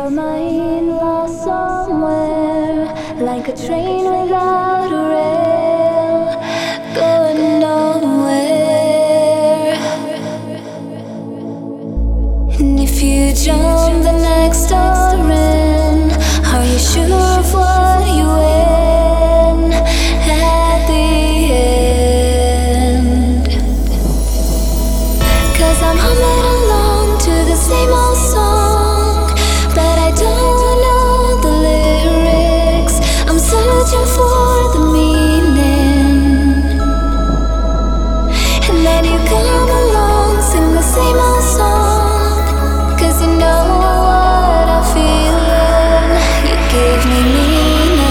our mind lost somewhere, like a train without a rail, going nowhere. And if you jump the next door in, are you sure of what you win at the end? 'Cause I'm humming along to the same old song, but I don't know the lyrics. I'm searching for the meaning, and then you come along, sing the same old song, 'cause you know what I'm feeling. You gave me meaning.